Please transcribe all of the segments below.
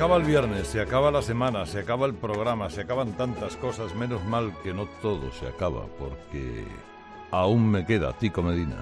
acaba el viernes, se acaba la semana, se acaba el programa, se acaban tantas cosas, menos mal que no todo se acaba, porque aún me queda Tico Medina.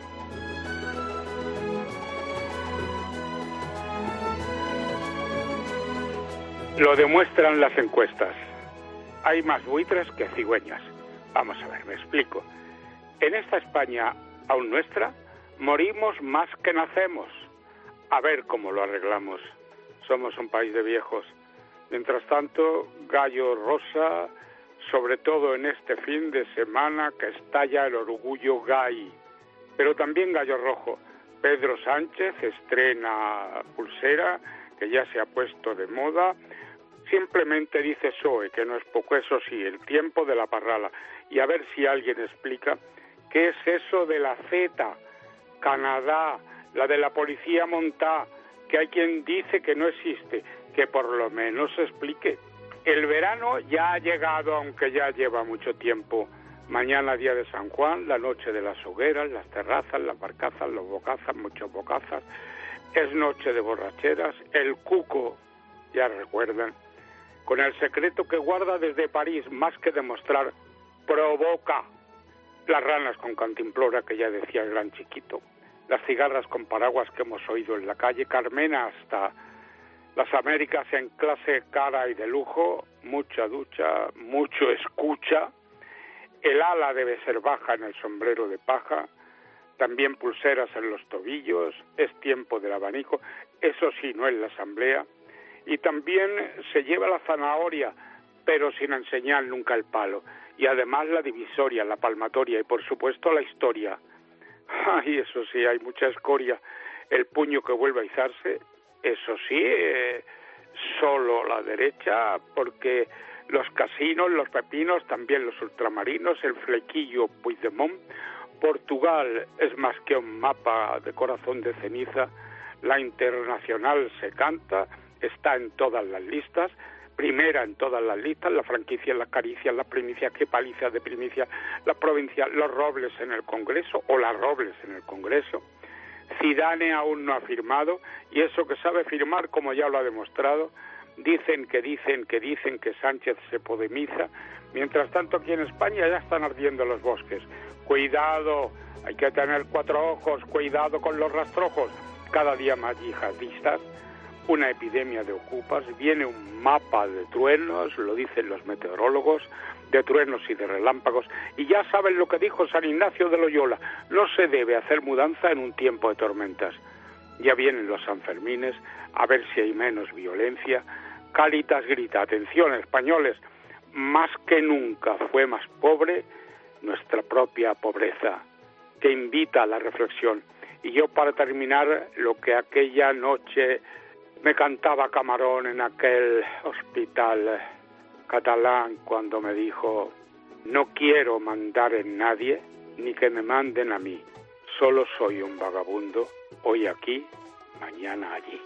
Lo demuestran las encuestas. Hay más buitres que cigüeñas. Vamos a ver, me explico. En esta España, aún nuestra, morimos más que nacemos. A ver cómo lo arreglamos. Somos un país de viejos. Mientras tanto, gallo rosa, sobre todo en este fin de semana que estalla el orgullo gay. Pero también gallo rojo. Pedro Sánchez estrena pulsera, que ya se ha puesto de moda. Simplemente dice PSOE, que no es poco, eso sí, el tiempo de la parrala. Y a ver si alguien explica qué es eso de la Z, Canadá, la de la policía montada, que hay quien dice que no existe, que por lo menos se explique. El verano ya ha llegado, aunque ya lleva mucho tiempo. Mañana, día de San Juan, la noche de las hogueras, las terrazas, las barcazas, los bocazas, muchos bocazas. Es noche de borracheras, el cuco, ya recuerdan, con el secreto que guarda desde París, más que demostrar, provoca. Las ranas con cantimplora, que ya decía el gran Chiquito. Las cigarras con paraguas que hemos oído en la calle. Carmena hasta las Américas en clase cara y de lujo. Mucha ducha, mucho escucha. El ala debe ser baja en el sombrero de paja. También pulseras en los tobillos. Es tiempo del abanico. Eso sí, no en la asamblea. Y también se lleva la zanahoria, pero sin enseñar nunca el palo. Y además la divisoria, la palmatoria y por supuesto la historia. Ay, eso sí, hay mucha escoria. El puño que vuelve a izarse, eso sí, solo la derecha, porque los casinos, los pepinos, también los ultramarinos, el flequillo Puigdemont. Portugal es más que un mapa de corazón de ceniza. La internacional se canta, está en todas las listas, primera en todas las listas, la franquicia, las caricias, las primicias, qué paliza de primicia, la provincia, los Robles en el Congreso, o las Robles en el Congreso. Zidane aún no ha firmado, y eso que sabe firmar, como ya lo ha demostrado. Dicen que Sánchez se podemiza. Mientras tanto, aquí en España ya están ardiendo los bosques. Cuidado, hay que tener 4 ojos, cuidado con los rastrojos. Cada día más yihadistas. Una epidemia de ocupas, viene un mapa de truenos, lo dicen los meteorólogos, de truenos y de relámpagos, y ya saben lo que dijo San Ignacio de Loyola, no se debe hacer mudanza en un tiempo de tormentas. Ya vienen los Sanfermines, a ver si hay menos violencia. Cáritas grita, atención españoles, más que nunca fue más pobre nuestra propia pobreza, que invita a la reflexión. Y yo, para terminar, lo que aquella noche me cantaba Camarón en aquel hospital catalán cuando me dijo: no quiero mandar en nadie, ni que me manden a mí. Solo soy un vagabundo, hoy aquí, mañana allí.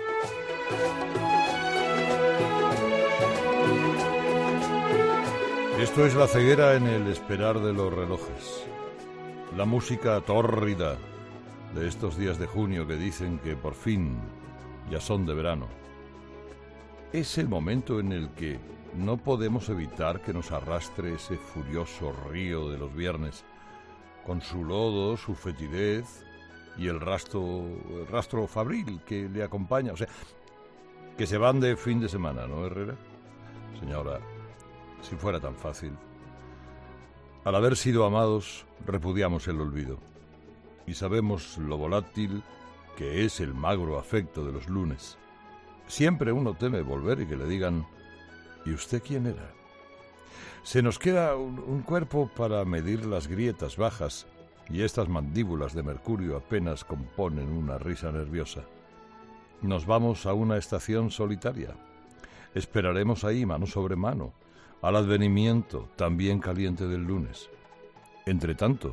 Esto es la ceguera en el esperar de los relojes. La música tórrida de estos días de junio que dicen que por fin ya son de verano. Es el momento en el que no podemos evitar que nos arrastre ese furioso río de los viernes, con su lodo, su fetidez y el rastro fabril que le acompaña. O sea, que se van de fin de semana, ¿no, Herrera? Señora, si fuera tan fácil. Al haber sido amados, repudiamos el olvido. Y sabemos lo volátil que es el magro afecto de los lunes. Siempre uno teme volver y que le digan: ¿y usted quién era? Se nos queda un cuerpo para medir las grietas bajas, y estas mandíbulas de mercurio apenas componen una risa nerviosa. Nos vamos a una estación solitaria. Esperaremos ahí, mano sobre mano, al advenimiento también caliente del lunes. Entre tanto,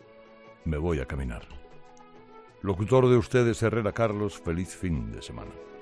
me voy a caminar. Locutor de ustedes, Herrera Carlos, feliz fin de semana.